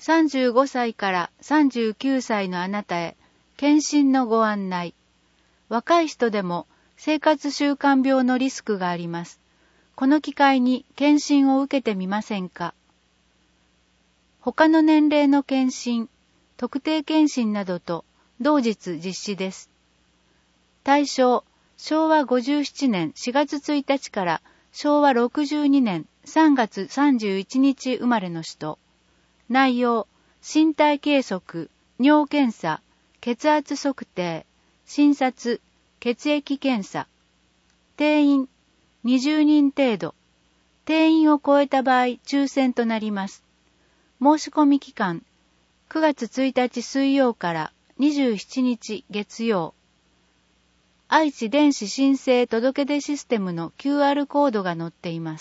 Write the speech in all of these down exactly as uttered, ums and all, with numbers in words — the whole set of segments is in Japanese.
さんじゅうごさいからさんじゅうきゅうさいのあなたへ、検診のご案内。若い人でも生活習慣病のリスクがあります。この機会に検診を受けてみませんか。他の年齢の検診、特定検診などと同日実施です。対象、しょうわごじゅうななねんしがつついたちからしょうわろくじゅうにねんさんがつさんじゅういちにち生まれの人。内容、身体計測、尿検査、血圧測定、診察、血液検査。定員、にじゅうにん程度。定員を超えた場合、抽選となります。申し込み期間、くがつついたち水曜からにじゅうしちにち月曜。愛知電子申請届出システムの キューアール コードが載っています。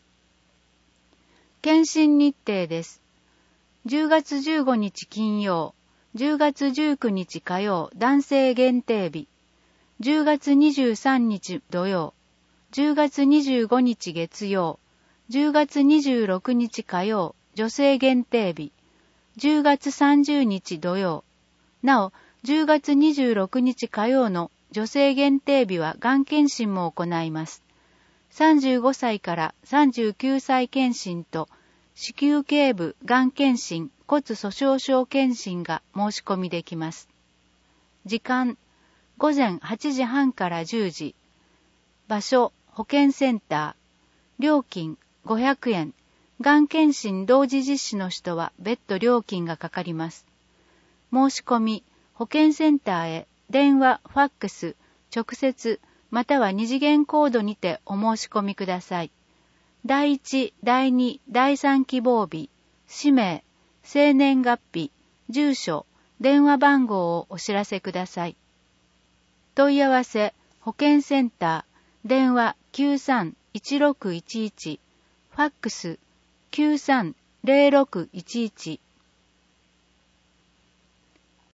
検診日程です。じゅうがつじゅうごにち金曜、じゅうがつじゅうくにち火曜男性限定日、じゅうがつにじゅうさんにち土曜、じゅうがつにじゅうごにち月曜、じゅうがつにじゅうろくにち火曜女性限定日、じゅうがつさんじゅうにち土曜。なお、じゅうがつにじゅうろくにち火曜の女性限定日はがん検診も行います。さんじゅうごさいからさんじゅうきゅうさい検診と子宮頸部がん検診、骨粗しょう症検診が申し込みできます。時間、ごぜんはちじはんからじゅうじ。場所、保健センター。料金、ごひゃくえん。がん検診同時実施の人は別途料金がかかります。申し込み、保健センターへ電話、ファックス、直接、または二次元コードにてお申し込みください。だいいち、だいに、だいさん希望日、氏名、生年月日、住所、電話番号をお知らせください。問い合わせ、保健センター、電話 きゅうさんいちろくいちいち、ファックス きゅうさんぜろろくいちいち